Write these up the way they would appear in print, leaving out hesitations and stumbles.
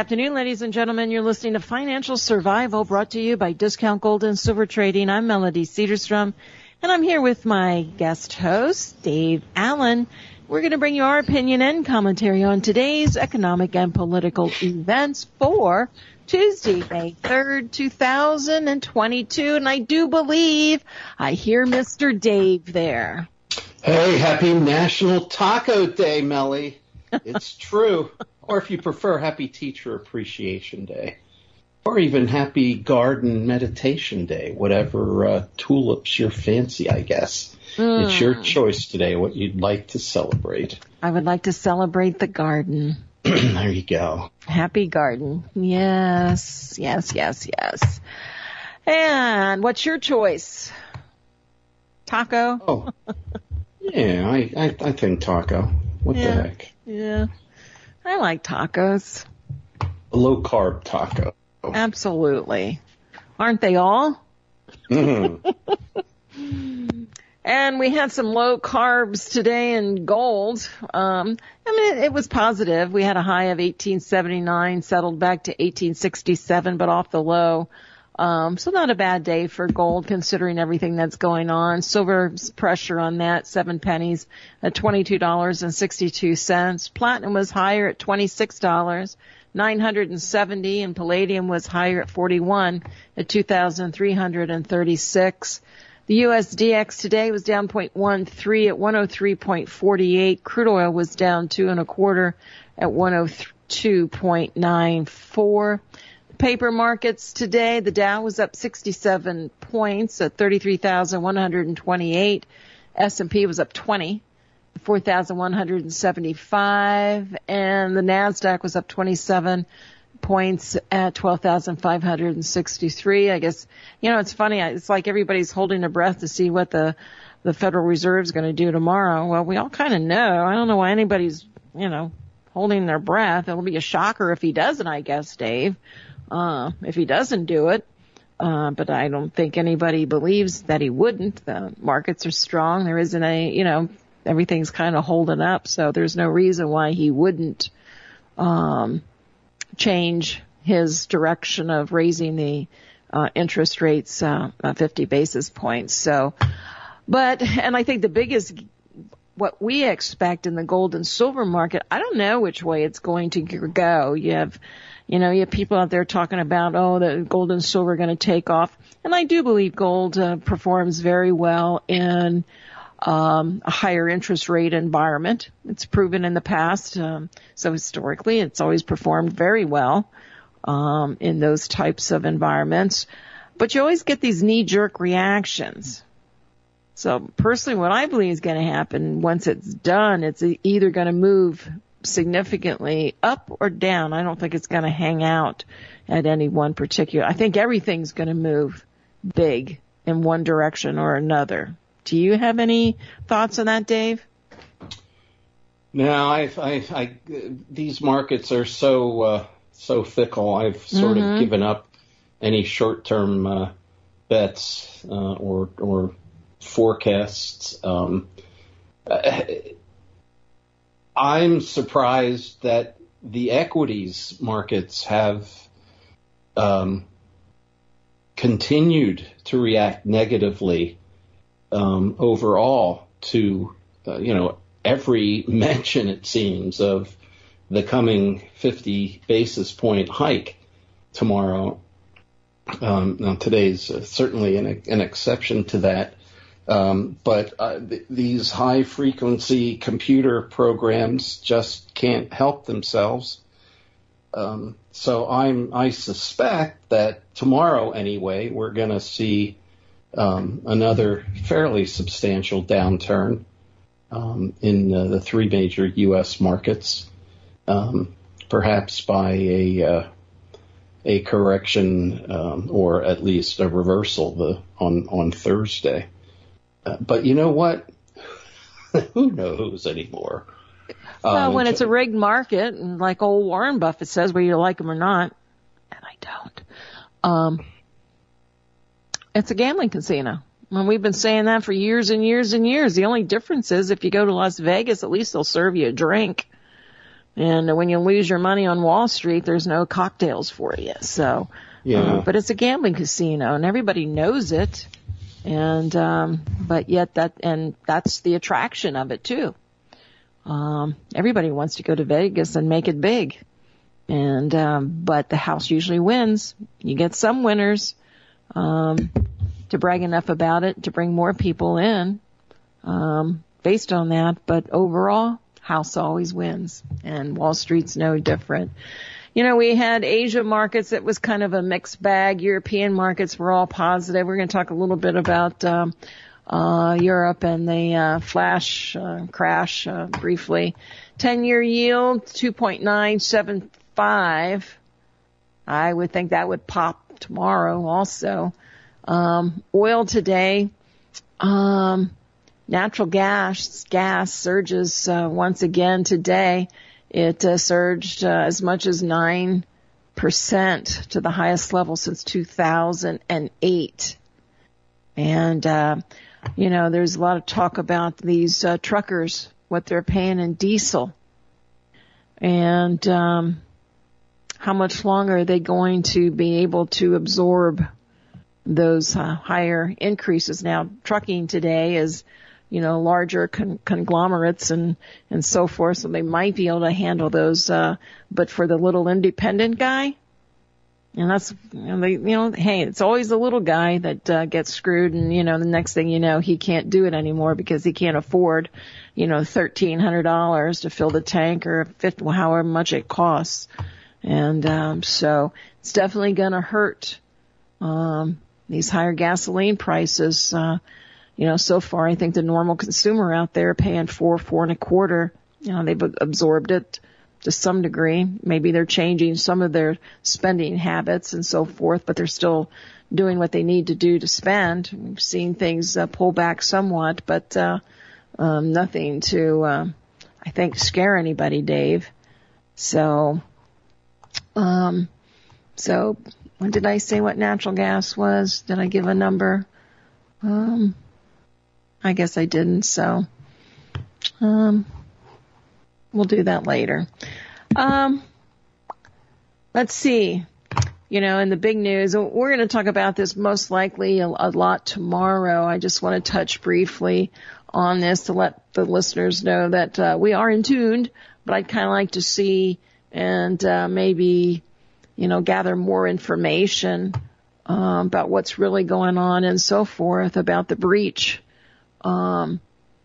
afternoon, ladies and gentlemen. You're listening to Financial Survival, brought to you by Discount Gold and Silver Trading. I'm Melody Cedarstrom, and I'm here with my guest host, Dave Allen. We're going to bring you our opinion and commentary on today's economic and political events for Tuesday, May 3rd, 2022. And I do believe I hear Mr. Dave there. Hey, happy National Taco Day, Melly. It's true. Or if you prefer, happy Teacher Appreciation Day. Or even happy Garden Meditation Day, whatever tulips your fancy, I guess. It's your choice today, what you'd like to celebrate. I would like to celebrate the garden. There you go. Happy garden. Yes. And what's your choice? Taco? Oh, yeah, I think taco. What the heck? Yeah. I like tacos. A low-carb taco. Absolutely. Aren't they all? Mm-hmm. And we had some low carbs today in gold. It was positive. We had a high of 1879, settled back to 1867, but off the low. So not a bad day for gold considering everything that's going on. Silver's pressure on that, 7 pennies at $22.62. Platinum was higher at $26.970, and palladium was higher at 41 at 2,336. The USDX today was down 0.13 at 103.48. Crude oil was down 2 1/4 at 102.94. Paper markets today, the Dow was up 67 points at 33,128. S&P was up 20, 4,175. And the NASDAQ was up 27 points at 12,563. I guess, it's funny. It's like everybody's holding their breath to see what the Federal Reserve is going to do tomorrow. Well, we all kind of know. I don't know why anybody's, holding their breath. It'll be a shocker if he doesn't, I guess, Dave. If he doesn't do it. But I don't think anybody believes that he wouldn't. The markets are strong. There isn't everything's kind of holding up. So there's no reason why he wouldn't, change his direction of raising the, interest rates, 50 basis points. So, and I think the biggest, what we expect in the gold and silver market, I don't know which way it's going to go. You have people out there talking about, the gold and silver are going to take off. And I do believe gold performs very well in a higher interest rate environment. It's proven in the past. So historically, it's always performed very well in those types of environments. But you always get these knee-jerk reactions. So personally, what I believe is going to happen once it's done, it's either going to move significantly up or down. I don't think it's going to hang out at any one particular. I think everything's going to move big in one direction or another. Do you have any thoughts on that, Dave? No, these markets are so fickle. I've sort of given up any short-term bets or forecasts. I'm surprised that the equities markets have continued to react negatively overall to every mention, it seems, of the coming 50 basis point hike tomorrow. Now today's certainly an exception to that. But these high-frequency computer programs just can't help themselves. So I suspect that tomorrow, anyway, we're going to see another fairly substantial downturn in the three major U.S. markets, perhaps by a correction or at least a reversal on Thursday. But you know what? Who knows anymore? Well, when it's a rigged market, and like old Warren Buffett says, whether you like him or not, and I don't, it's a gambling casino. And we've been saying that for years and years and years. The only difference is if you go to Las Vegas, at least they'll serve you a drink. And when you lose your money on Wall Street, there's no cocktails for you. So, yeah. But it's a gambling casino and everybody knows it. And, but yet that's the attraction of it too. Everybody wants to go to Vegas and make it big. And, but the house usually wins. You get some winners, to brag enough about it to bring more people in, based on that. But overall, house always wins, and Wall Street's no different. You know, we had Asia markets that was kind of a mixed bag. European markets were all positive. We're going to talk a little bit about Europe and the flash crash briefly. 10-year yield 2.975. I would think that would pop tomorrow also. Oil today. Natural gas surges once again today. It surged as much as 9% to the highest level since 2008. And you know, there's a lot of talk about these truckers, what they're paying in diesel, and how much longer are they going to be able to absorb those higher increases. Now, trucking today is, you know, larger conglomerates and so forth, so they might be able to handle those. But for the little independent guy, and that's, hey, it's always the little guy that gets screwed, and, you know, the next thing you know, he can't do it anymore because he can't afford, you know, $1,300 to fill the tank or however much it costs. And so it's definitely going to hurt. These higher gasoline prices, you know, so far I think the normal consumer out there paying $4.25. You know, they've absorbed it to some degree. Maybe they're changing some of their spending habits and so forth, but they're still doing what they need to do to spend. We've seen things pull back somewhat, but nothing to, I think, scare anybody, Dave. So when did I say what natural gas was? Did I give a number? I guess I didn't, so we'll do that later. Let's see. You know, in the big news, we're going to talk about this most likely a lot tomorrow. I just want to touch briefly on this to let the listeners know that we are in tune, but I'd kind of like to see and maybe, you know, gather more information about what's really going on and so forth about the breach from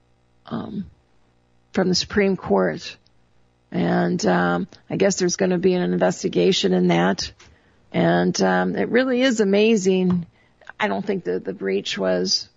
the Supreme Court. And I guess there's going to be an investigation in that. And it really is amazing. I don't think that the breach was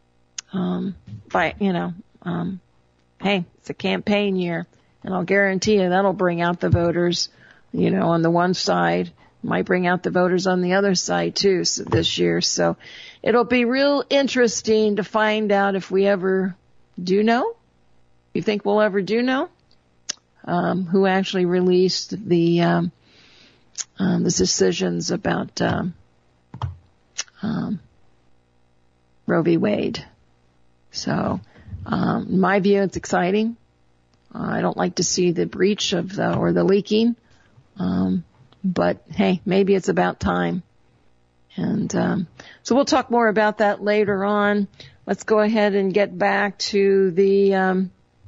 hey, it's a campaign year, and I'll guarantee you that'll bring out the voters, you know, on the one side, might bring out the voters on the other side too this year. So it'll be real interesting to find out if we ever do know. You think we'll ever do know who actually released the decisions about Roe v. Wade. So in my view, it's exciting. I don't like to see the breach of or the leaking. But hey, maybe it's about time. And so we'll talk more about that later on. Let's go ahead and get back to the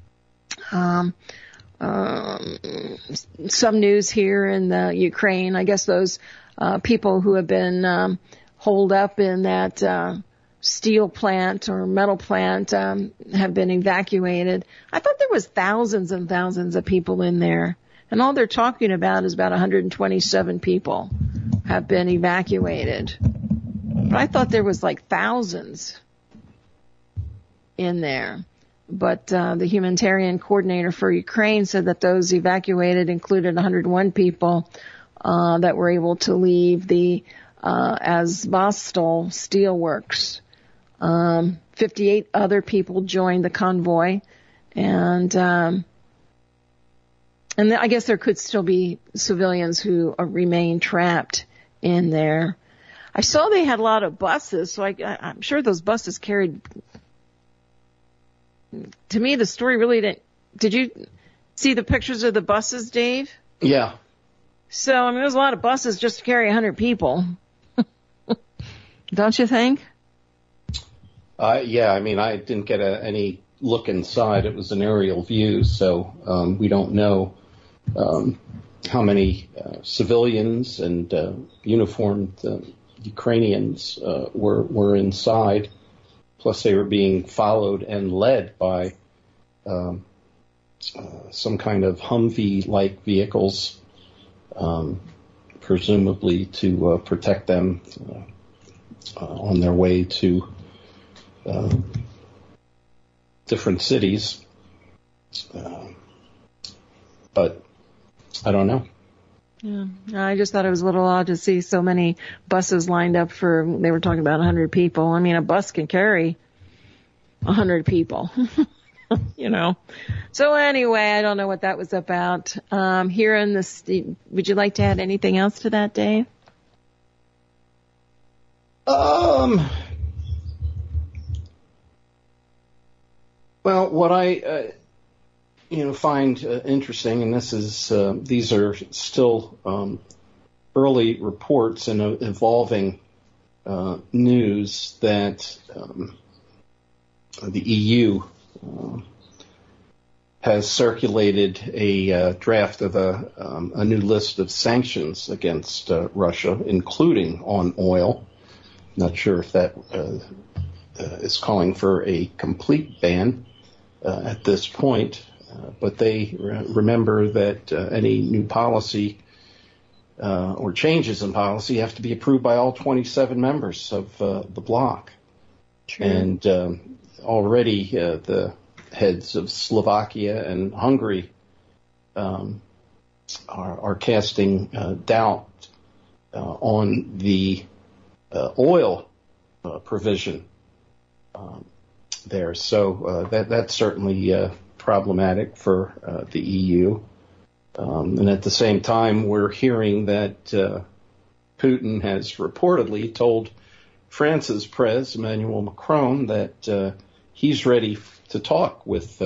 some news here in the Ukraine. I guess those people who have been holed up in that steel plant or metal plant have been evacuated. I thought there was thousands and thousands of people in there. And all they're talking about is about 127 people have been evacuated. But I thought there was like thousands in there. But the humanitarian coordinator for Ukraine said that those evacuated included 101 people that were able to leave the Azovstal steelworks. 58 other people joined the convoy, and I guess there could still be civilians who remain trapped in there. I saw they had a lot of buses, so I'm sure those buses carried. To me, the story really didn't. See the pictures of the buses, Dave? Yeah. So, I mean, there's a lot of buses just to carry 100 people. Don't you think? Yeah, I mean, I didn't get any look inside. It was an aerial view, so we don't know how many civilians and uniformed Ukrainians were inside. Plus, they were being followed and led by some kind of Humvee-like vehicles, presumably to protect them on their way to different cities. But I don't know. Yeah, I just thought it was a little odd to see so many buses lined up they were talking about 100 people. I mean, a bus can carry 100 people, you know. So anyway, I don't know what that was about. Here in the, would you like to add anything else to that, Dave? Well, what I find interesting, and these are still early reports and evolving news that the EU has circulated a draft of a new list of sanctions against Russia, including on oil. Not sure if that is calling for a complete ban at this point. But they remember that any new policy or changes in policy have to be approved by all 27 members of the bloc. True. And already the heads of Slovakia and Hungary are casting doubt on the oil provision there. So that's certainly problematic for the EU. And at the same time, we're hearing that Putin has reportedly told France's President Emmanuel Macron that he's ready to talk with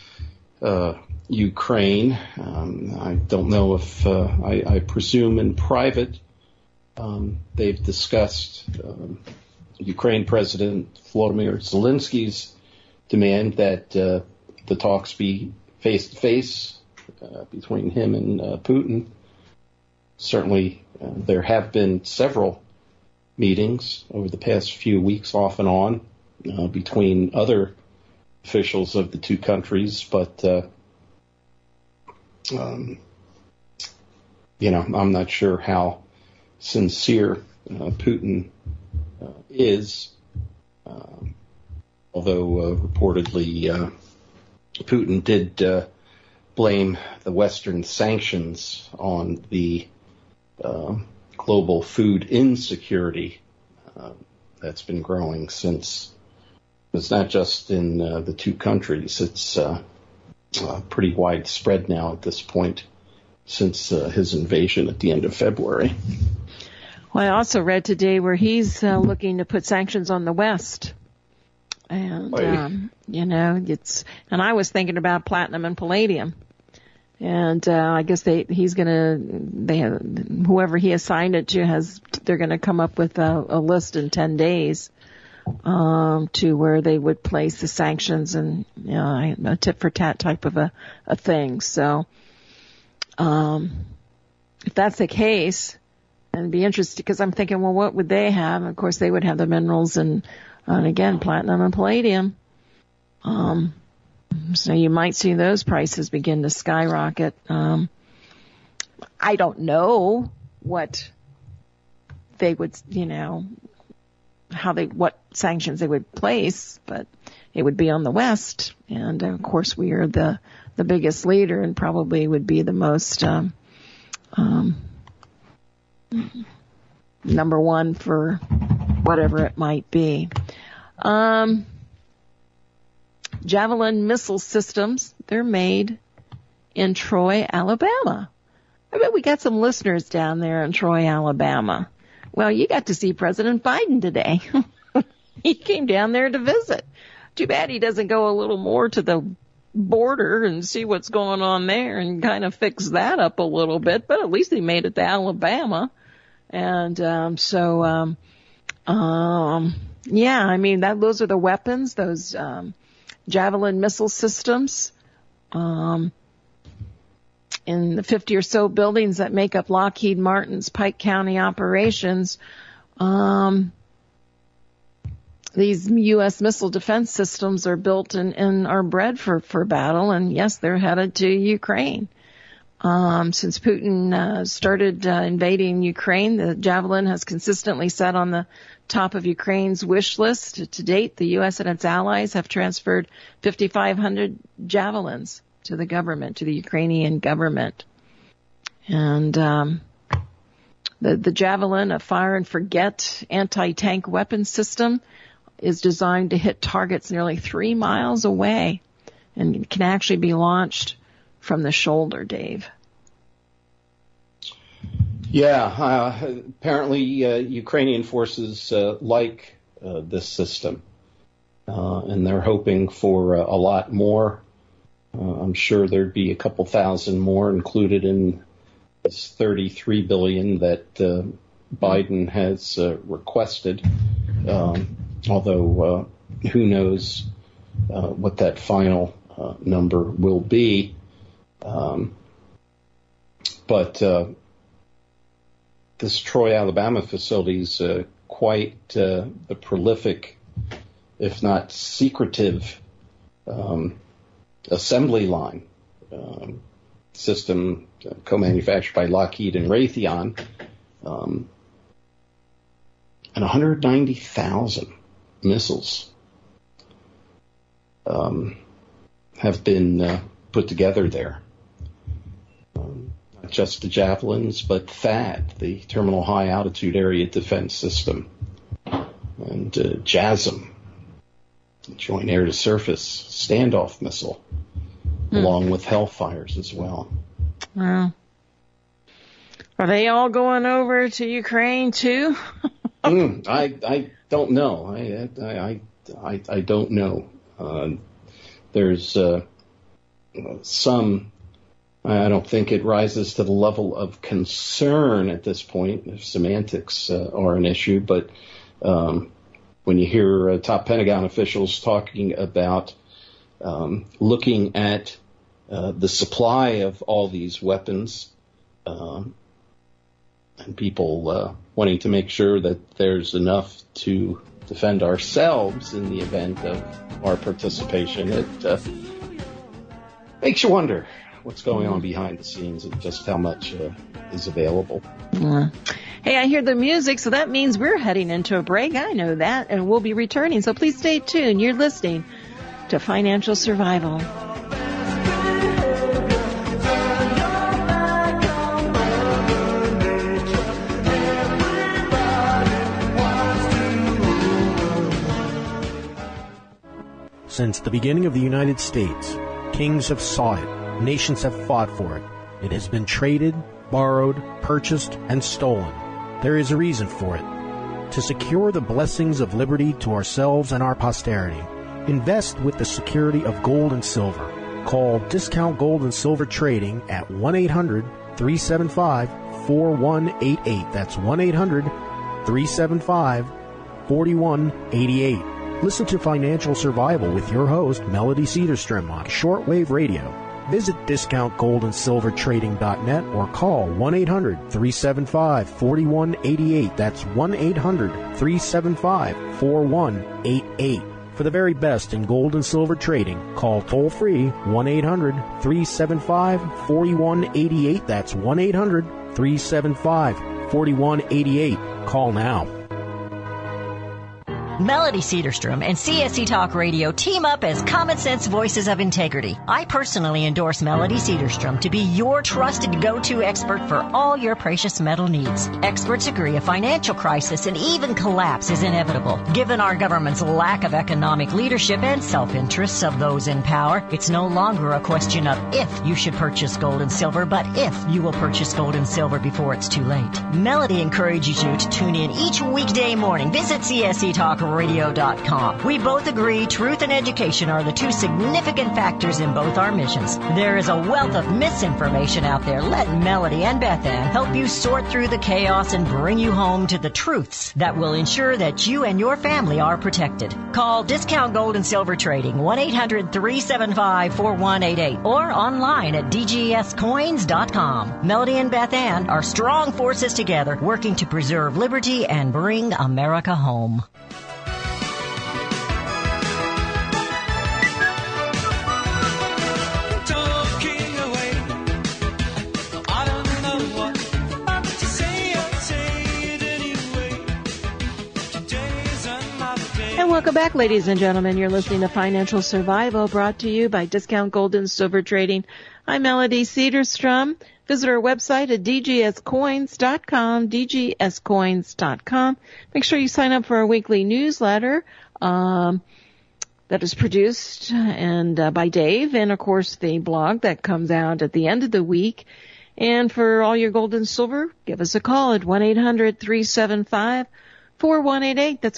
Ukraine. I don't know if I presume in private they've discussed Ukraine President Volodymyr Zelensky's demand that the talks be face-to-face between him and Putin. Certainly, there have been several meetings over the past few weeks, off and on, between other officials of the two countries. But, I'm not sure how sincere Putin is, although reportedly Putin did blame the Western sanctions on the global food insecurity that's been growing since. It's not just in the two countries. It's pretty widespread now at this point since his invasion at the end of February. Well, I also read today where he's looking to put sanctions on the West. And, and I was thinking about platinum and palladium. And, I guess whoever he assigned it to they're going to come up with a list in 10 days, to where they would place the sanctions and, a tit for tat type of a thing. So, if that's the case, it'd be interesting because I'm thinking, well, what would they have? Of course, they would have the minerals and again, platinum and palladium. So you might see those prices begin to skyrocket. I don't know what they would, what sanctions they would place, but it would be on the West. And of course, we are the biggest leader and probably would be the most, number one for whatever it might be. Javelin missile systems, they're made in Troy, Alabama. I bet we got some listeners down there in Troy, Alabama. Well, you got to see President Biden today. He came down there to visit. Too bad he doesn't go a little more to the border and see what's going on there and kind of fix that up a little bit. But at least he made it to Alabama. And yeah, I mean, those are the weapons, those Javelin missile systems. In the 50 or so buildings that make up Lockheed Martin's Pike County operations, these U.S. missile defense systems are built and are bred for battle. And yes, they're headed to Ukraine. Since Putin started invading Ukraine, the Javelin has consistently sat on the top of Ukraine's wish list. To date, the U.S. and its allies have transferred 5,500 Javelins to the government, to the Ukrainian government. And the Javelin, a fire and forget anti-tank weapon system, is designed to hit targets nearly 3 miles away and can actually be launched from the shoulder, Dave. Yeah, apparently Ukrainian forces like this system, and they're hoping for a lot more. I'm sure there'd be a couple thousand more included in this $33 billion that Biden has requested. Although who knows what that final number will be. But this Troy, Alabama facility is quite the prolific, if not secretive, assembly line system co-manufactured by Lockheed and Raytheon, and 190,000 missiles have been put together there. Not just the Javelins, but THAAD, the Terminal High Altitude Area Defense System, and JASSM, the Joint Air-to-Surface Standoff Missile, along with Hellfires as well. Wow. Are they all going over to Ukraine too? I don't know. I don't know. There's some. I don't think it rises to the level of concern at this point if semantics are an issue. But when you hear top Pentagon officials talking about looking at the supply of all these weapons, and people wanting to make sure that there's enough to defend ourselves in the event of our participation, it makes you wonder what's going on behind the scenes and just how much is available. Hey, I hear the music, so that means we're heading into a break. I know that, and we'll be returning, so please stay tuned. You're listening to Financial Survival. Since the beginning of the United States, kings have sought it, nations have fought for it. It has been traded, borrowed, purchased, and stolen. There is a reason for it. To secure the blessings of liberty to ourselves and our posterity, invest with the security of gold and silver. Call Discount Gold and Silver Trading at 1-800-375-4188. That's 1-800-375-4188. Listen to Financial Survival with your host, Melody Cedarstrom, on shortwave radio. Visit discountgoldandsilvertrading.net or call 1-800-375-4188. That's 1-800-375-4188. For the very best in gold and silver trading, call toll-free 1-800-375-4188. That's 1-800-375-4188. Call now. Melody Cedarstrom and CSC Talk Radio team up as common sense voices of integrity. I personally endorse Melody Cedarstrom to be your trusted go-to expert for all your precious metal needs. Experts agree a financial crisis and even collapse is inevitable. Given our government's lack of economic leadership and self-interests of those in power, it's no longer a question of if you should purchase gold and silver, but if you will purchase gold and silver before it's too late. Melody encourages you to tune in each weekday morning. Visit CSC Talk CSCTalkRadio.com. We both agree truth and education are the two significant factors in both our missions. There is a wealth of misinformation out there. Let Melody and Beth Ann help you sort through the chaos and bring you home to the truths that will ensure that you and your family are protected. Call Discount Gold and Silver Trading 1-800-375-4188 or online at dgscoins.com. Melody and Beth Ann are strong forces together working to preserve liberty and bring America home. Welcome back, ladies and gentlemen. You're listening to Financial Survival, brought to you by Discount Gold and Silver Trading. I'm Melody Cedarstrom. Visit our website at dgscoins.com, dgscoins.com. Make sure you sign up for our weekly newsletter that is produced by Dave, and, of course, the blog that comes out at the end of the week. And for all your gold and silver, give us a call at 1-800-375-4188. That's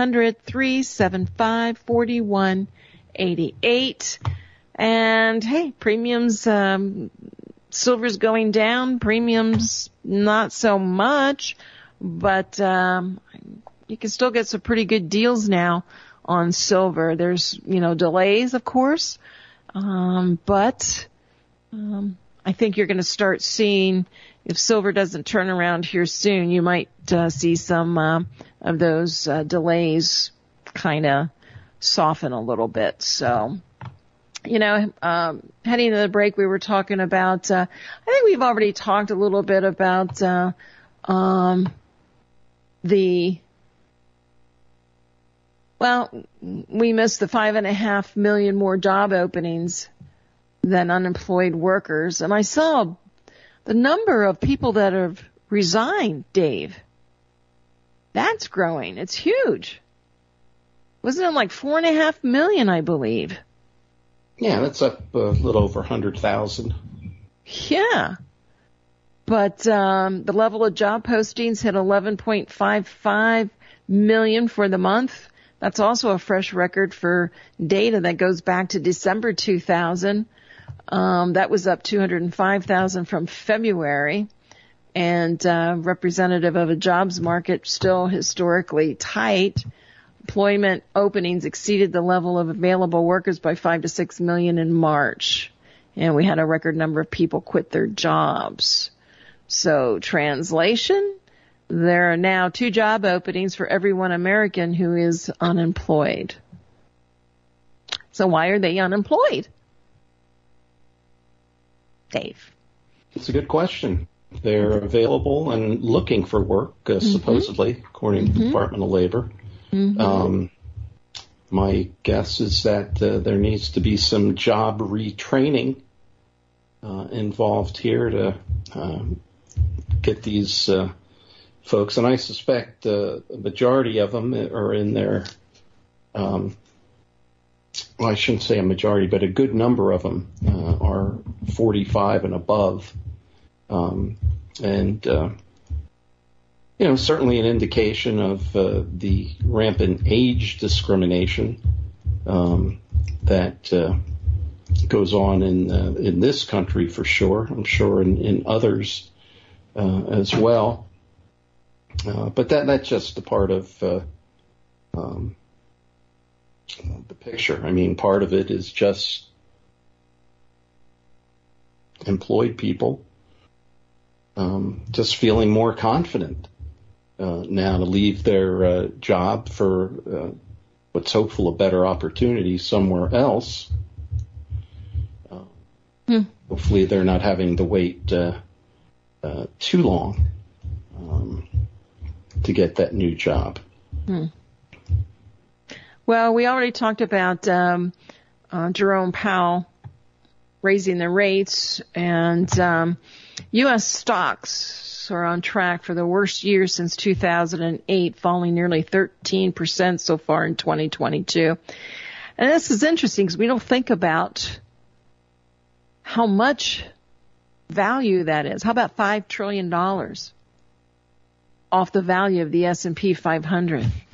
1-800-375-4188. And hey, premiums, silver's going down, premiums not so much, but you can still get some pretty good deals now on silver. There's, delays, of course, but I think you're going to start seeing, if silver doesn't turn around here soon, you might see some of those delays kind of soften a little bit. So, heading to the break, we were talking about, I think we've already talked a little bit about we missed the 5.5 million more job openings than unemployed workers. And I saw the number of people that have resigned, Dave. That's growing. It's huge. Wasn't it like 4.5 million, I believe? Yeah, that's up a little over 100,000. Yeah. But the level of job postings hit 11.55 million for the month. That's also a fresh record for data that goes back to December 2000. That was up 205,000 from February, and representative of a jobs market still historically tight. Employment openings exceeded the level of available workers by 5 to 6 million in March, and we had a record number of people quit their jobs. So, translation, there are now 2 job openings for every 1 American who is unemployed. So why are they unemployed? Dave. It's a good question. They're available and looking for work, supposedly, according to the Department of Labor. My guess is that there needs to be some job retraining involved here to get these folks. And I suspect the majority of them are in their I shouldn't say a majority, but a good number of them are 45 and above. Certainly an indication of the rampant age discrimination that goes on in this country for sure. I'm sure in others as well. But that's just a part of the picture. I mean, part of it is just employed people just feeling more confident now to leave their job for what's hopeful a better opportunity somewhere else. Hopefully they're not having to wait too long to get that new job. Well, we already talked about Jerome Powell raising the rates, and U.S. stocks are on track for the worst year since 2008, falling nearly 13% so far in 2022. And this is interesting because we don't think about how much value that is. How about $5 trillion off the value of the S&P 500?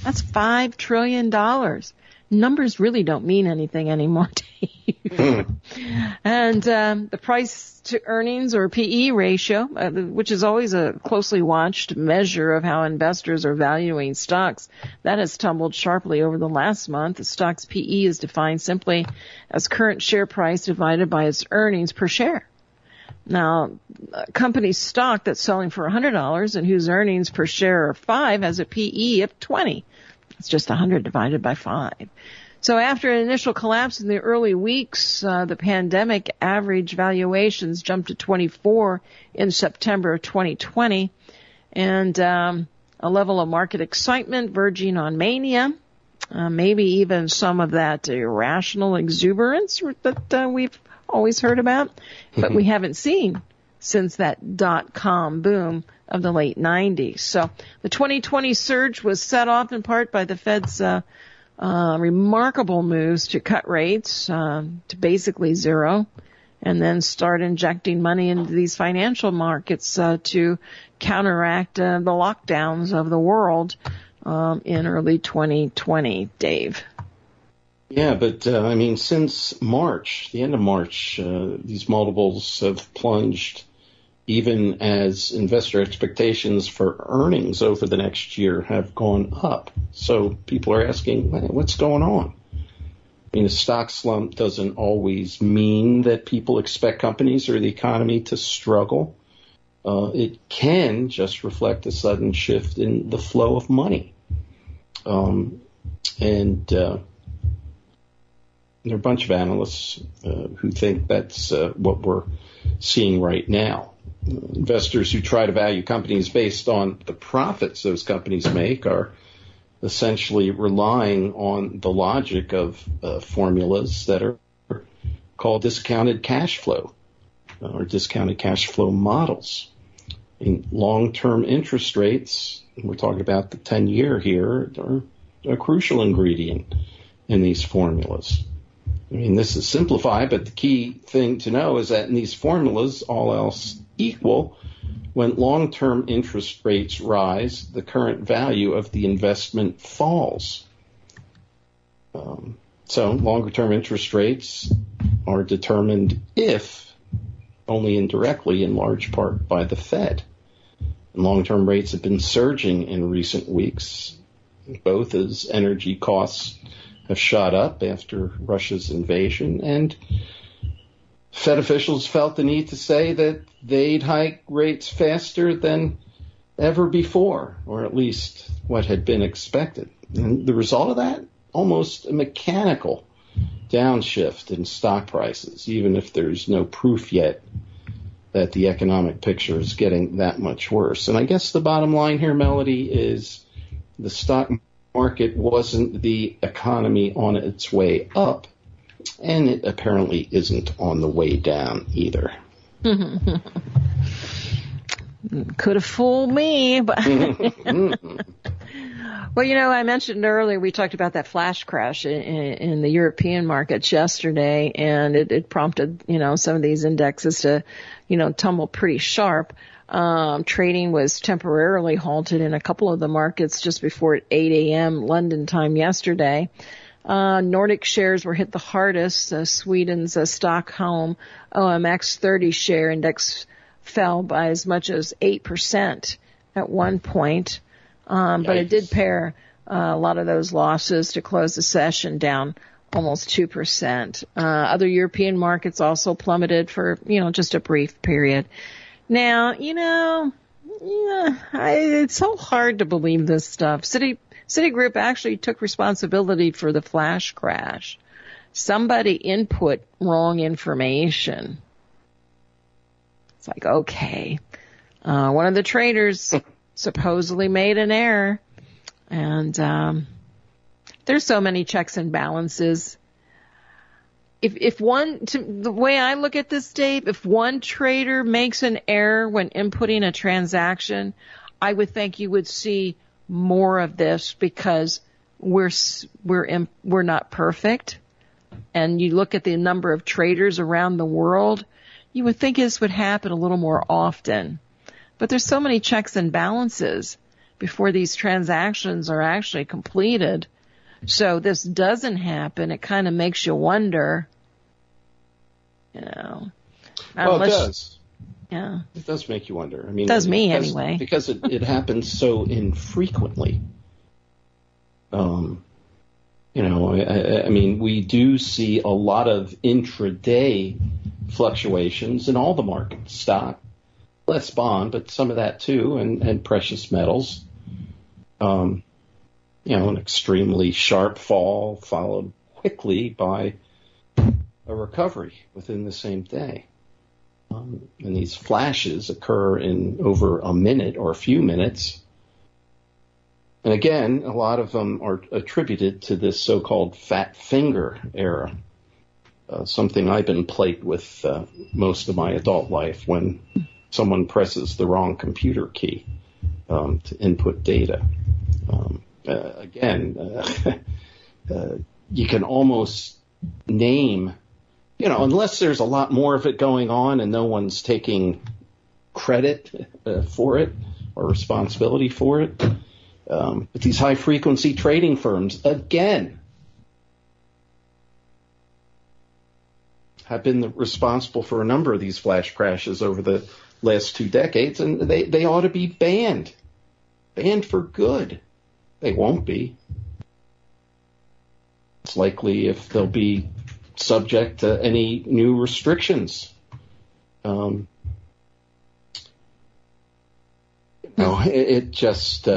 That's $5 trillion. Numbers really don't mean anything anymore, Dave. And the price to earnings, or PE ratio, which is always a closely watched measure of how investors are valuing stocks, that has tumbled sharply over the last month. The stock's PE is defined simply as current share price divided by its earnings per share. Now, a company's stock that's selling for $100 and whose earnings per share are 5 has a PE of 20. It's just 100 divided by 5. So after an initial collapse in the early weeks, the pandemic average valuations jumped to 24 in September of 2020, and a level of market excitement verging on mania, maybe even some of that irrational exuberance that we've always heard about, but we haven't seen since that dot-com boom of the late 90s. So the 2020 surge was set off in part by the Fed's remarkable moves to cut rates to basically zero, and then start injecting money into these financial markets to counteract the lockdowns of the world in early 2020, Dave. Yeah, but since March, the end of March, these multiples have plunged, even as investor expectations for earnings over the next year have gone up. So people are asking, what's going on? A stock slump doesn't always mean that people expect companies or the economy to struggle. It can just reflect a sudden shift in the flow of money. There are a bunch of analysts who think that's what we're seeing right now. Investors who try to value companies based on the profits those companies make are essentially relying on the logic of formulas that are called discounted cash flow or discounted cash flow models. Long-term interest rates, we're talking about the 10-year here, are a crucial ingredient in these formulas. This is simplified, but the key thing to know is that in these formulas, all else equal, when long-term interest rates rise, the current value of the investment falls. So longer-term interest rates are determined, if only indirectly, in large part by the Fed. And long-term rates have been surging in recent weeks, both as energy costs have shot up after Russia's invasion, and Fed officials felt the need to say that they'd hike rates faster than ever before, or at least what had been expected. And the result of that, almost a mechanical downshift in stock prices, even if there's no proof yet that the economic picture is getting that much worse. And I guess the bottom line here, Melody, is the stock market wasn't the economy on its way up, and it apparently isn't on the way down either. Could have fooled me, but well, I mentioned earlier, we talked about that flash crash in the European markets yesterday, and it prompted, some of these indexes to, tumble pretty sharp. Trading was temporarily halted in a couple of the markets just before 8 a.m. London time yesterday. Nordic shares were hit the hardest. Sweden's Stockholm OMX 30 share index fell by as much as 8% at one point. But it did pair a lot of those losses to close the session down almost 2%. Other European markets also plummeted for, just a brief period. Now, it's so hard to believe this stuff. Citigroup actually took responsibility for the flash crash. Somebody input wrong information. It's like, okay. One of the traders supposedly made an error. And there's so many checks and balances. The way I look at this, Dave, if one trader makes an error when inputting a transaction, I would think you would see more of this, because we're not perfect. And you look at the number of traders around the world, you would think this would happen a little more often. But there's so many checks and balances before these transactions are actually completed. So this doesn't happen. It kind of makes you wonder, you know. Well, it does. Yeah. It does make you wonder. I mean, it does me anyway. Because it happens so infrequently. You know, I mean, we do see a lot of intraday fluctuations in all the markets, stock, less bond, but some of that too, and precious metals. You know, an extremely sharp fall followed quickly by a recovery within the same day. And these flashes occur in over a minute or a few minutes. And again, a lot of them are attributed to this so-called fat finger era, something I've been plagued with most of my adult life when someone presses the wrong computer key to input data. You can almost name, you know, unless there's a lot more of it going on and no one's taking credit for it or responsibility for it. But these high-frequency trading firms, again, have been responsible for a number of these flash crashes over the last 2 decades, and they ought to be banned for good. They won't be. It's likely if they'll be subject to any new restrictions. You know, it just...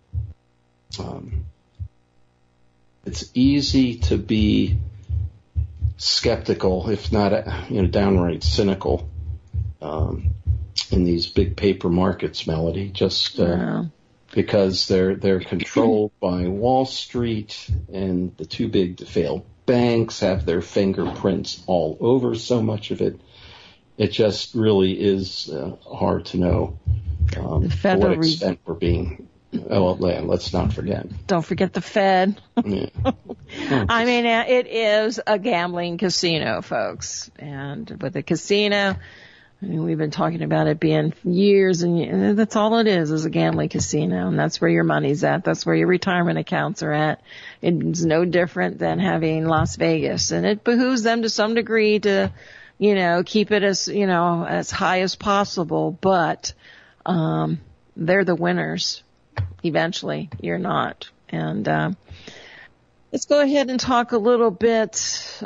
it's easy to be skeptical, if not, downright cynical, in these big paper markets, Melody. Just because they're controlled by Wall Street, and the too big to fail banks have their fingerprints all over so much of it. It just really is hard to know to what extent we're being. Oh, well, let's not forget. Don't forget the Fed. Yeah. I mean, it is a gambling casino, folks. And with the casino, I mean, we've been talking about it being years and years. That's all it is a gambling casino. And that's where your money's at. That's where your retirement accounts are at. It's no different than having Las Vegas. And it behooves them to some degree to, keep it as high as possible. But, they're the winners. Eventually, you're not. And let's go ahead and talk a little bit.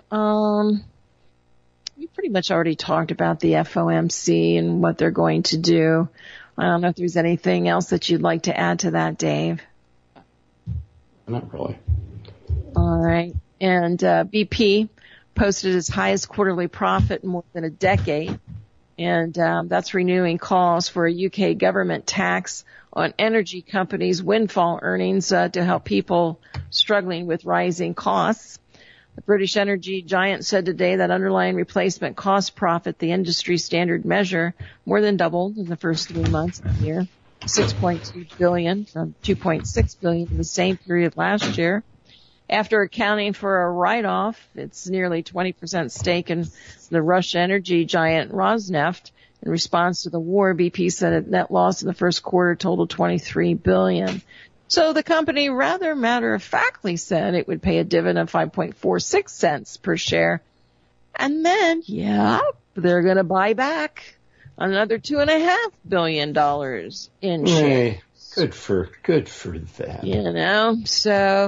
We pretty much already talked about the FOMC and what they're going to do. I don't know if there's anything else that you'd like to add to that, Dave. Not really. All right. And BP posted its highest quarterly profit in more than a decade. And that's renewing calls for a UK government tax on energy companies' windfall earnings to help people struggling with rising costs. The British energy giant said today that underlying replacement cost profit, the industry standard measure, more than doubled in the first 3 months of the year, $6.2 billion from $2.6 billion in the same period last year. After accounting for a write-off, it's nearly 20% stake in the Russian energy giant Rosneft. In response to the war, BP said a net loss in the first quarter totaled $23 billion. So the company rather matter-of-factly said it would pay a dividend of 5.46 cents per share. And then, they're going to buy back another $2.5 billion in shares. Good for that. So...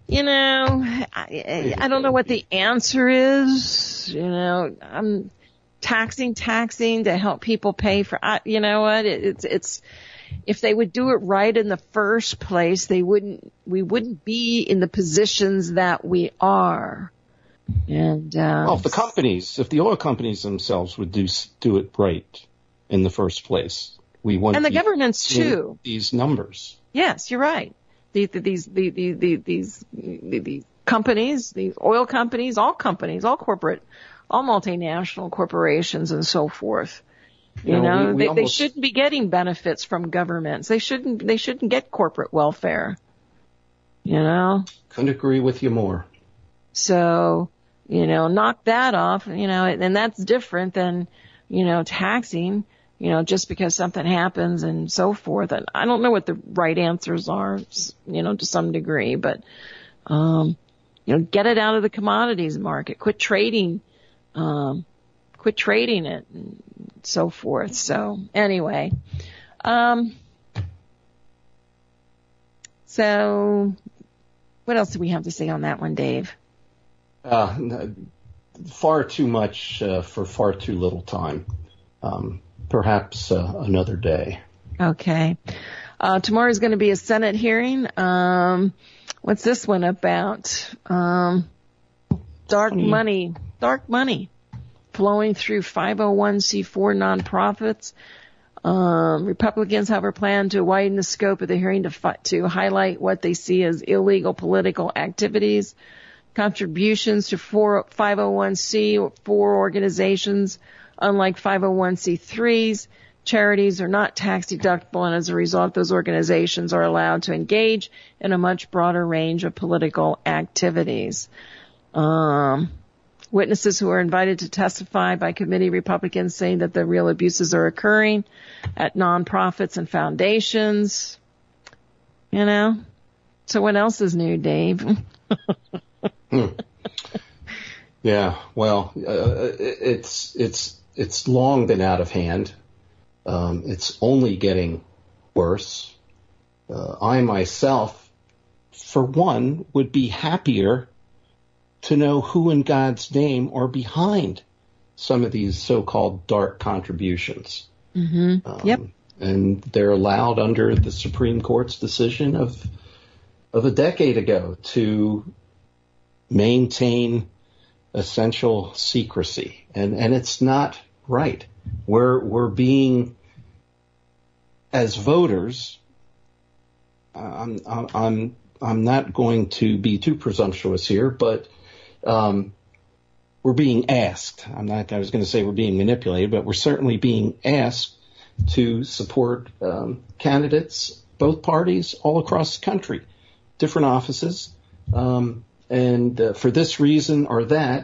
I don't know what the answer is. I'm taxing to help people pay for, you know what? It's, if they would do it right in the first place, we wouldn't be in the positions that we are. And, if the oil companies themselves would do it right in the first place, we wouldn't. And the governments too. These numbers. Yes, you're right. These companies, these oil companies, all corporate, all multinational corporations and so forth. They shouldn't be getting benefits from governments. They shouldn't get corporate welfare. Couldn't agree with you more. So, knock that off, and that's different than, taxing just because something happens and so forth. And I don't know what the right answers are, to some degree, but, get it out of the commodities market, quit trading it and so forth. So anyway, so what else do we have to say on that one, Dave? Far too much for far too little time. Perhaps another day. Okay. Tomorrow's going to be a Senate hearing. What's this one about? Dark money flowing through 501c4 nonprofits. Republicans have a plan to widen the scope of the hearing to highlight what they see as illegal political activities, contributions to 501c4 organizations. Unlike 501c3s, charities are not tax deductible, and as a result, those organizations are allowed to engage in a much broader range of political activities. Witnesses who are invited to testify by committee Republicans saying that the real abuses are occurring at nonprofits and foundations. So what else is new, Dave? Yeah, well, it's long been out of hand. It's only getting worse. I myself, for one, would be happier to know who in God's name are behind some of these so-called dark contributions. Mm-hmm. Yep. And they're allowed under the Supreme Court's decision of a decade ago to maintain essential secrecy. And it's not right. We're being, as voters, I'm not going to be too presumptuous here, but we're being asked. I was going to say we're being manipulated, but we're certainly being asked to support candidates, both parties, all across the country, different offices, and for this reason or that,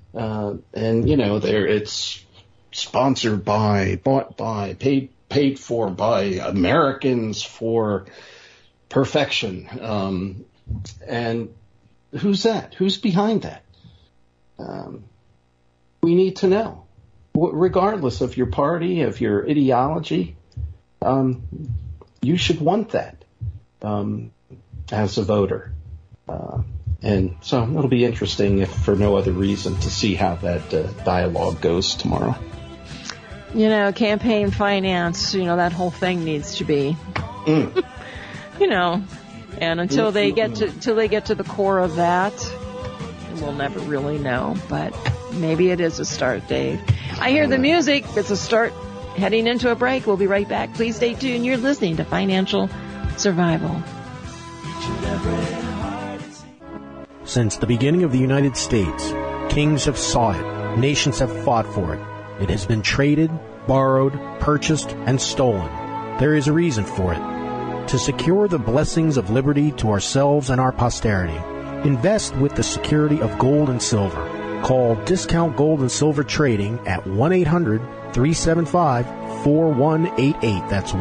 it's sponsored by, bought by, paid for by Americans for perfection. And who's that? Who's behind that? We need to know. Regardless of your party, of your ideology, you should want that as a voter. And so it'll be interesting, if for no other reason, to see how that dialogue goes tomorrow. Campaign finance, that whole thing needs to be, and until they get to the core of that, we'll never really know. But maybe it is a start, Dave. I hear the music. It's a start heading into a break. We'll be right back. Please stay tuned. You're listening to Financial Survival. Since the beginning of the United States, kings have sought it, nations have fought for it. It has been traded, borrowed, purchased, and stolen. There is a reason for it. To secure the blessings of liberty to ourselves and our posterity, invest with the security of gold and silver. Call Discount Gold and Silver Trading at 1-800-375-4188. That's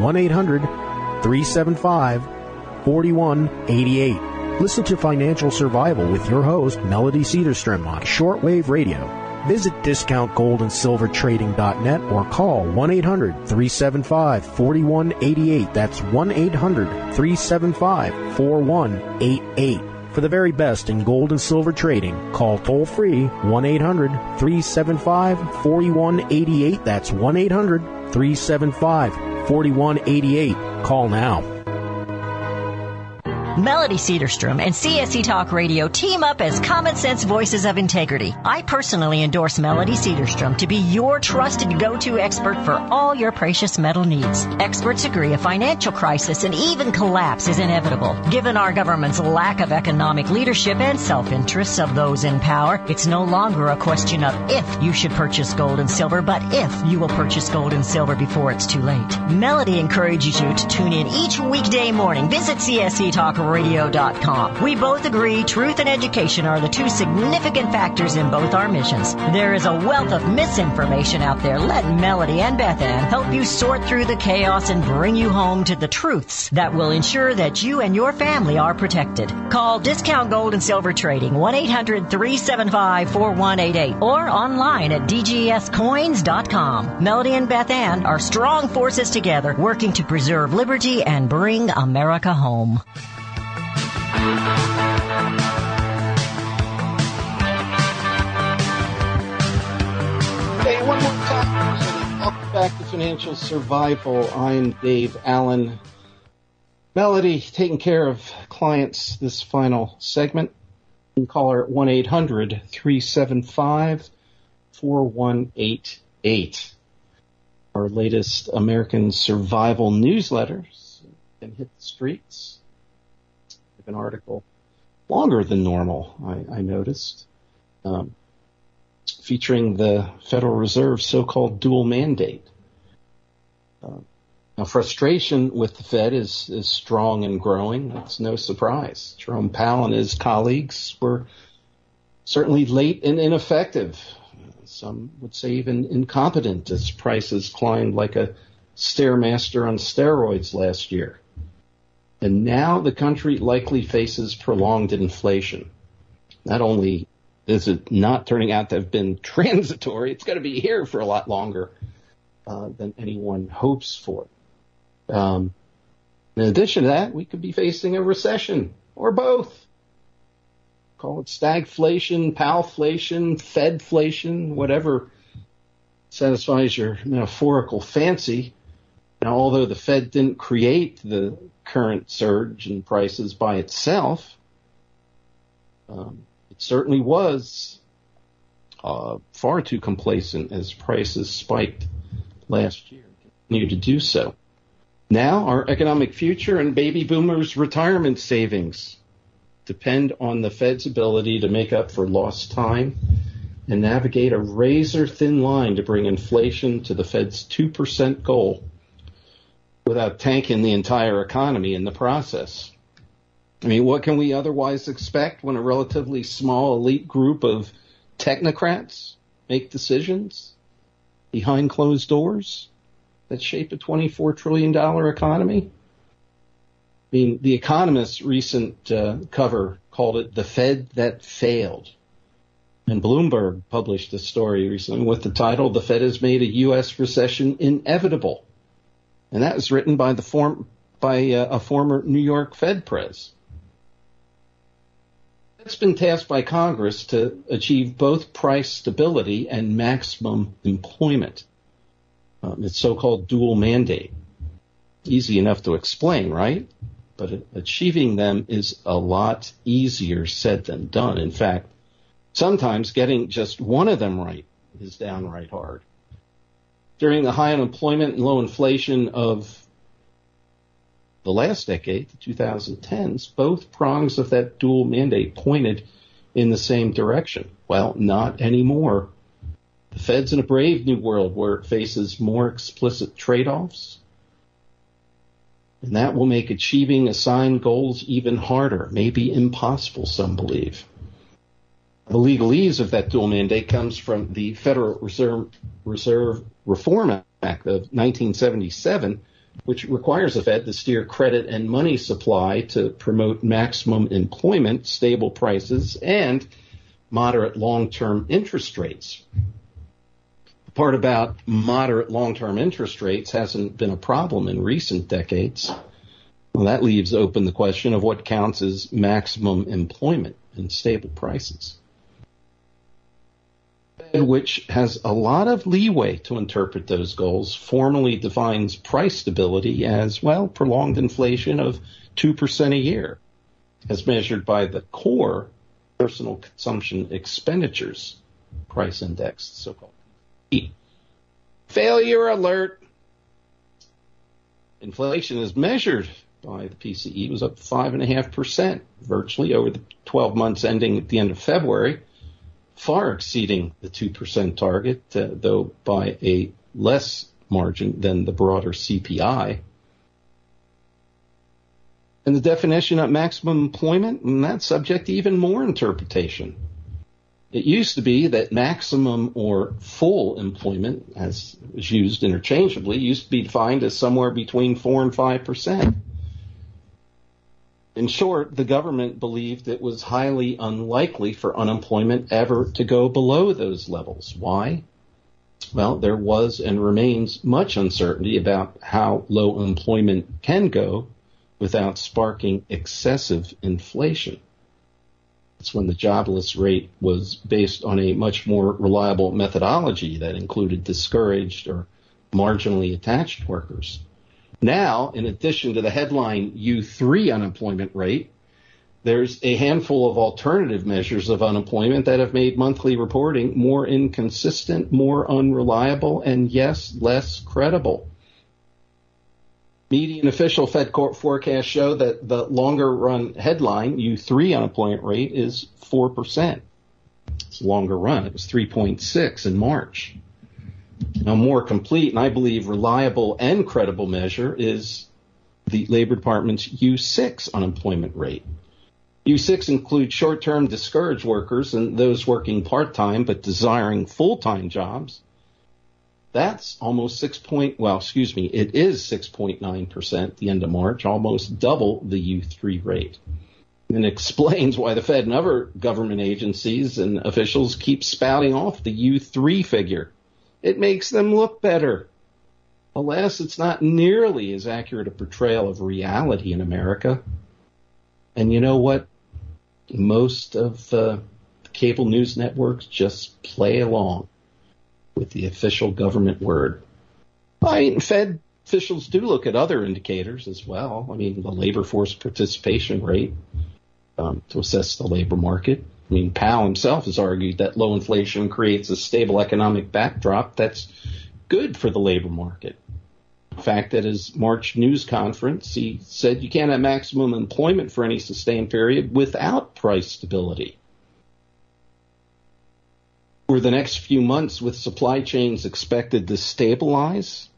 1-800-375-4188. Listen to Financial Survival with your host, Melody Cedarstrom, on shortwave radio. Visit discountgoldandsilvertrading.net or call 1-800-375-4188. That's 1-800-375-4188. For the very best in gold and silver trading, call toll-free 1-800-375-4188. That's 1-800-375-4188. Call now. Melody Cedarstrom and CSC Talk Radio team up as common sense voices of integrity. I personally endorse Melody Cedarstrom to be your trusted go-to expert for all your precious metal needs. Experts agree a financial crisis and even collapse is inevitable. Given our government's lack of economic leadership and self-interests of those in power, it's no longer a question of if you should purchase gold and silver, but if you will purchase gold and silver before it's too late. Melody encourages you to tune in each weekday morning. Visit CSC Talk CSCTalkRadio.com. We both agree truth and education are the two significant factors in both our missions. There is a wealth of misinformation out there. Let Melody and Beth Ann help you sort through the chaos and bring you home to the truths that will ensure that you and your family are protected. Call Discount Gold and Silver Trading 1-800-375-4188 or online at dgscoins.com. Melody and Beth Ann are strong forces together working to preserve liberty and bring America home. Hey, one more time. Welcome back to Financial Survival. I'm Dave Allen. Melody taking care of clients this final segment. You can call her at 1-800-375-4188. Our latest American Survival newsletters can hit the streets. I have an article longer than normal, I noticed, featuring the Federal Reserve's so-called dual mandate. Now, frustration with the Fed is strong and growing. That's no surprise. Jerome Powell and his colleagues were certainly late and ineffective. Some would say even incompetent as prices climbed like a Stairmaster on steroids last year. And now the country likely faces prolonged inflation. Not only is it not turning out to have been transitory, it's going to be here for a lot longer than anyone hopes for. In addition to that, we could be facing a recession, or both. Call it stagflation, Powellflation, Fedflation, whatever satisfies your metaphorical fancy. Now, although the Fed didn't create the current surge in prices by itself, it certainly was far too complacent as prices spiked last year and continue to do so. Now, our economic future and baby boomers' retirement savings depend on the Fed's ability to make up for lost time and navigate a razor-thin line to bring inflation to the Fed's 2% goal without tanking the entire economy in the process. I mean, what can we otherwise expect when a relatively small elite group of technocrats make decisions behind closed doors that shape a $24 trillion economy? I mean, The Economist's recent cover called it The Fed That Failed. And Bloomberg published a story recently with the title, The Fed Has Made a U.S. Recession Inevitable. And that was written by a former New York Fed pres. It's been tasked by Congress to achieve both price stability and maximum employment. Its so-called dual mandate. Easy enough to explain, right? But achieving them is a lot easier said than done. In fact, sometimes getting just one of them right is downright hard. During the high unemployment and low inflation of the last decade, the 2010s, both prongs of that dual mandate pointed in the same direction. Well, not anymore. The Fed's in a brave new world where it faces more explicit trade-offs. And that will make achieving assigned goals even harder, maybe impossible, some believe. The legalese of that dual mandate comes from the Federal Reserve Reform Act of 1977, which requires the Fed to steer credit and money supply to promote maximum employment, stable prices, and moderate long-term interest rates. The part about moderate long-term interest rates hasn't been a problem in recent decades. Well, that leaves open the question of what counts as maximum employment and stable prices. Which has a lot of leeway to interpret those goals, formally defines price stability as, well, prolonged inflation of 2% a year, as measured by the core personal consumption expenditures price index, so-called. Failure alert. Inflation is measured by the PCE was up 5.5% virtually over the 12 months ending at the end of February, far exceeding the 2% target, though by a less margin than the broader CPI. And the definition of maximum employment, and that's subject to even more interpretation. It used to be that maximum or full employment, as is used interchangeably, used to be defined as somewhere between 4 and 5%. In short, the government believed it was highly unlikely for unemployment ever to go below those levels. Why? Well, there was and remains much uncertainty about how low employment can go without sparking excessive inflation. That's when the jobless rate was based on a much more reliable methodology that included discouraged or marginally attached workers. Now, in addition to the headline U3 unemployment rate, there's a handful of alternative measures of unemployment that have made monthly reporting more inconsistent, more unreliable, and yes, less credible. Median official Fed forecasts show that the longer run headline U3 unemployment rate is 4%. It's a longer run. It was 3.6 in March. A more complete and I believe reliable and credible measure is the Labor Department's U6 unemployment rate. U6 includes short-term discouraged workers and those working part-time but desiring full-time jobs. That's almost it is 6.9% at the end of March, almost double the U3 rate. And it explains why the Fed and other government agencies and officials keep spouting off the U3 figure. It makes them look better. Alas, it's not nearly as accurate a portrayal of reality in America. And you know what? Most of the cable news networks just play along with the official government word. I mean, Fed officials do look at other indicators as well. I mean, the labor force participation rate to assess the labor market. I mean, Powell himself has argued that low inflation creates a stable economic backdrop that's good for the labor market. In fact, at his March news conference, he said you can't have maximum employment for any sustained period without price stability. For the next few months, with supply chains expected to stabilize,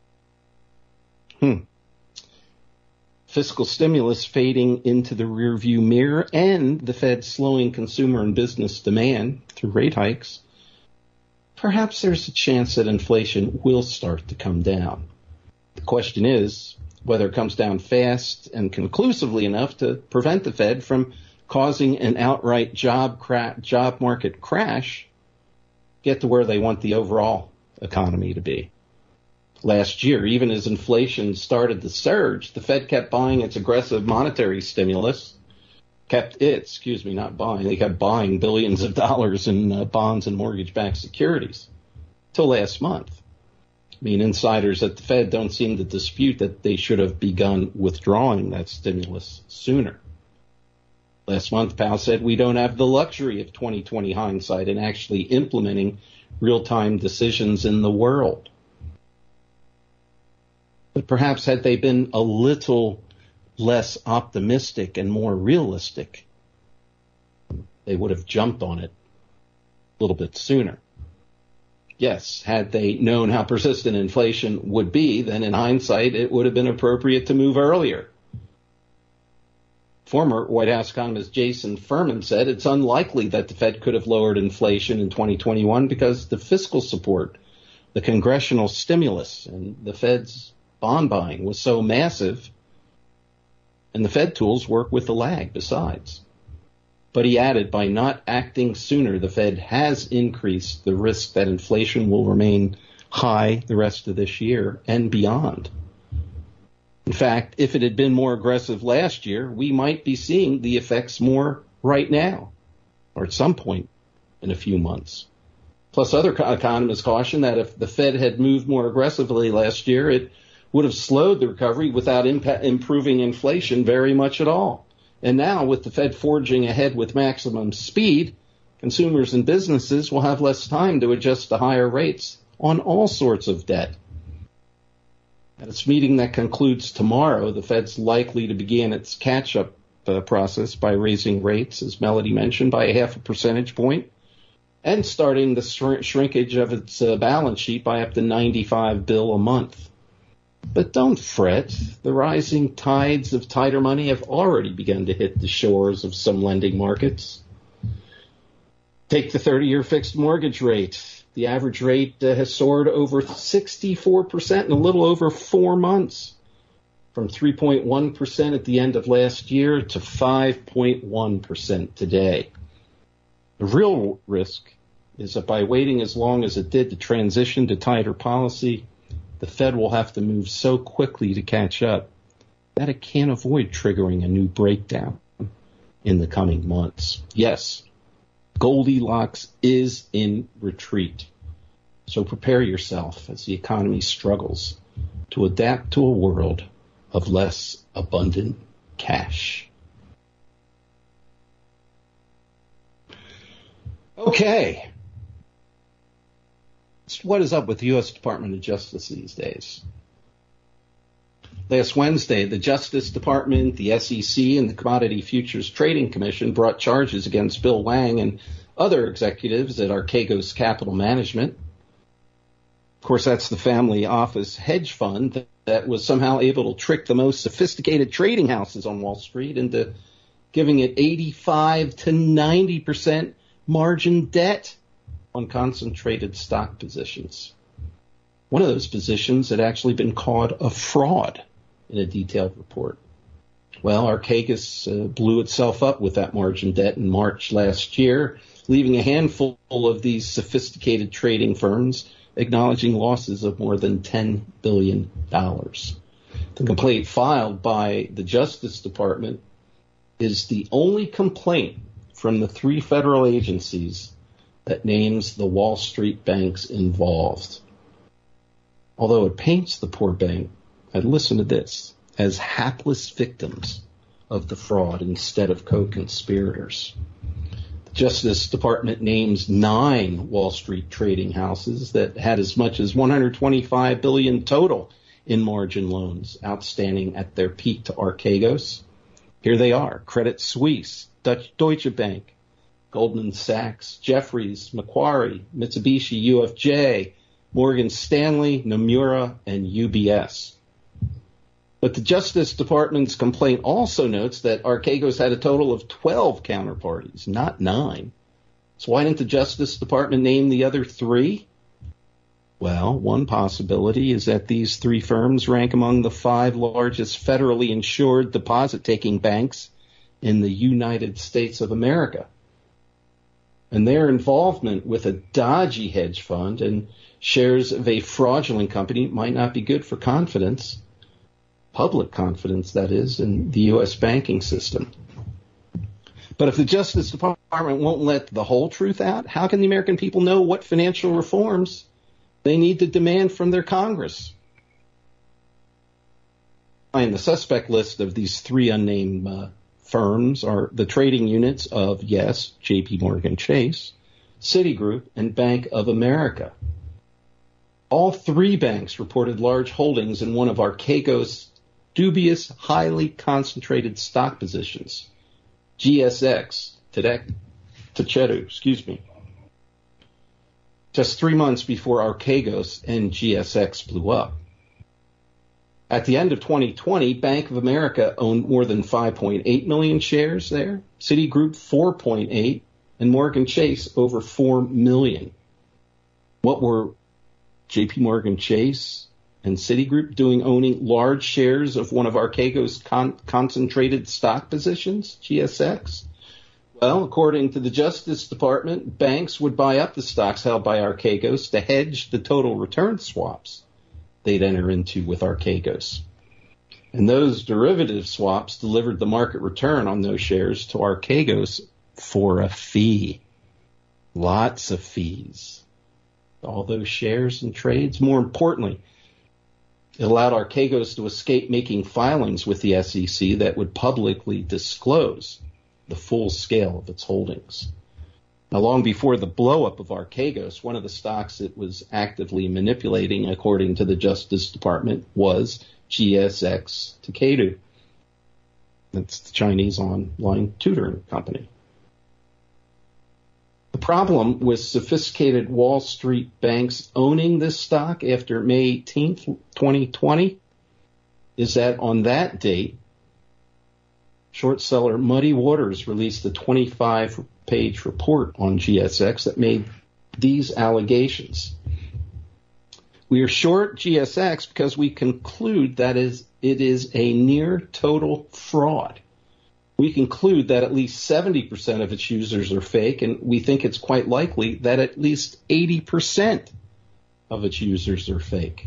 fiscal stimulus fading into the rearview mirror, and the Fed slowing consumer and business demand through rate hikes, perhaps there's a chance that inflation will start to come down. The question is whether it comes down fast and conclusively enough to prevent the Fed from causing an outright job market crash, get to where they want the overall economy to be. Last year, even as inflation started to surge, the Fed kept buying its aggressive monetary stimulus. They kept buying billions of dollars in bonds and mortgage-backed securities till last month. I mean, insiders at the Fed don't seem to dispute that they should have begun withdrawing that stimulus sooner. Last month, Powell said we don't have the luxury of 20/20 hindsight in actually implementing real-time decisions in the world. But perhaps had they been a little less optimistic and more realistic, they would have jumped on it a little bit sooner. Yes, had they known how persistent inflation would be, then in hindsight, it would have been appropriate to move earlier. Former White House economist Jason Furman said it's unlikely that the Fed could have lowered inflation in 2021 because the fiscal support, the congressional stimulus, and the Fed's bond buying was so massive, and the Fed tools work with a lag besides. But he added, by not acting sooner, the Fed has increased the risk that inflation will remain high the rest of this year and beyond. In fact, if it had been more aggressive last year, we might be seeing the effects more right now, or at some point in a few months. Plus, other economists caution that if the Fed had moved more aggressively last year, it would have slowed the recovery without improving inflation very much at all. And now, with the Fed forging ahead with maximum speed, consumers and businesses will have less time to adjust to higher rates on all sorts of debt. At its meeting that concludes tomorrow, the Fed's likely to begin its catch-up process by raising rates, as Melody mentioned, by 0.5 percentage point, and starting the shrinkage of its balance sheet by up to $95 billion a month. But don't fret. The rising tides of tighter money have already begun to hit the shores of some lending markets. Take the 30-year fixed mortgage rate. The average rate has soared over 64% in a little over 4 months, from 3.1% at the end of last year to 5.1% today. The real risk is that by waiting as long as it did to transition to tighter policy, the Fed will have to move so quickly to catch up that it can't avoid triggering a new breakdown in the coming months. Yes, Goldilocks is in retreat. So prepare yourself as the economy struggles to adapt to a world of less abundant cash. Okay. What is up with the U.S. Department of Justice these days? Last Wednesday, the Justice Department, the SEC, and the Commodity Futures Trading Commission brought charges against Bill Wang and other executives at Archegos Capital Management. Of course, that's the family office hedge fund that was somehow able to trick the most sophisticated trading houses on Wall Street into giving it 85 to 90% margin debt on concentrated stock positions. One of those positions had actually been caught a fraud in a detailed report. Well, Archegos blew itself up with that margin debt in March last year, leaving a handful of these sophisticated trading firms acknowledging losses of more than $10 billion. The complaint filed by the Justice Department is the only complaint from the 3 federal agencies that names the Wall Street banks involved. Although it paints the poor bank, and listen to this, as hapless victims of the fraud instead of co-conspirators. The Justice Department names 9 Wall Street trading houses that had as much as $125 billion total in margin loans outstanding at their peak to Archegos. Here they are: Credit Suisse, Deutsche Bank, Goldman Sachs, Jefferies, Macquarie, Mitsubishi UFJ, Morgan Stanley, Nomura, and UBS. But the Justice Department's complaint also notes that Archegos had a total of 12 counterparties, not 9. So why didn't the Justice Department name the other 3? Well, one possibility is that these 3 firms rank among the 5 largest federally insured deposit-taking banks in the United States of America. And their involvement with a dodgy hedge fund and shares of a fraudulent company might not be good for confidence, public confidence, that is, in the U.S. banking system. But if the Justice Department won't let the whole truth out, how can the American people know what financial reforms they need to demand from their Congress? And the suspect list of these 3 unnamed firms are the trading units of, yes, J.P. Morgan Chase, Citigroup, and Bank of America. All 3 banks reported large holdings in one of Archegos' dubious, highly concentrated stock positions, GSX, Tachedu, just 3 months before Archegos and GSX blew up. At the end of 2020, Bank of America owned more than 5.8 million shares there, Citigroup 4.8, and Morgan Chase over 4 million. What were J.P. Morgan Chase and Citigroup doing owning large shares of one of Archegos' concentrated stock positions, GSX? Well, according to the Justice Department, banks would buy up the stocks held by Archegos to hedge the total return swaps they'd enter into with Archegos. And those derivative swaps delivered the market return on those shares to Archegos for a fee. Lots of fees. All those shares and trades. More importantly, it allowed Archegos to escape making filings with the SEC that would publicly disclose the full scale of its holdings. Now, long before the blow-up of Archegos, one of the stocks it was actively manipulating, according to the Justice Department, was GSX Takedo. That's the Chinese online tutoring company. The problem with sophisticated Wall Street banks owning this stock after May 18th, 2020, is that on that date, short seller Muddy Waters released a 25-page report on GSX that made these allegations. We are short GSX because we conclude that it is a near total fraud. We conclude that at least 70% of its users are fake, and we think it's quite likely that at least 80% of its users are fake.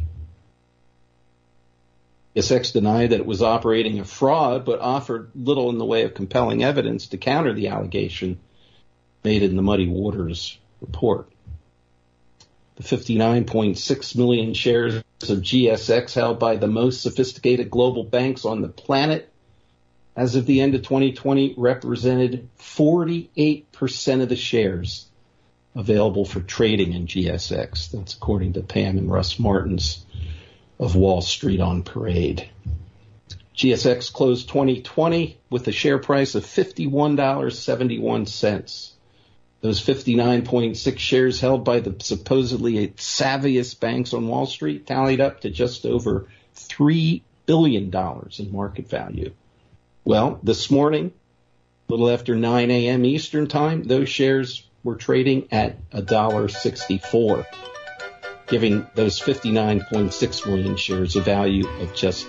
GSX denied that it was operating a fraud, but offered little in the way of compelling evidence to counter the allegation made in the Muddy Waters report. The 59.6 million shares of GSX held by the most sophisticated global banks on the planet as of the end of 2020 represented 48% of the shares available for trading in GSX. That's according to Pam and Russ Martins of Wall Street on Parade. GSX closed 2020 with a share price of $51.71. Those 59.6 shares held by the supposedly savviest banks on Wall Street tallied up to just over $3 billion in market value. Well, this morning, a little after 9 a.m. Eastern Time, those shares were trading at $1.64, giving those 59.6 million shares a value of just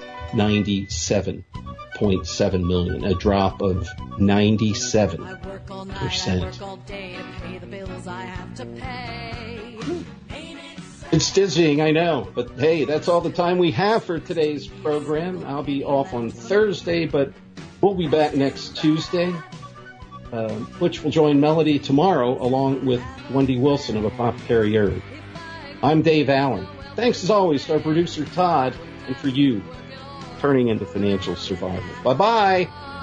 $97.7 million, a drop of 97%. It's dizzying, I know, but hey, that's all the time we have for today's program. I'll be off on Thursday, but we'll be back next Tuesday. Butch will join Melody tomorrow along with Wendy Wilson of Apothecary Herb. I'm Dave Allen. Thanks as always to our producer Todd and for you turning into financial survival. Bye-bye.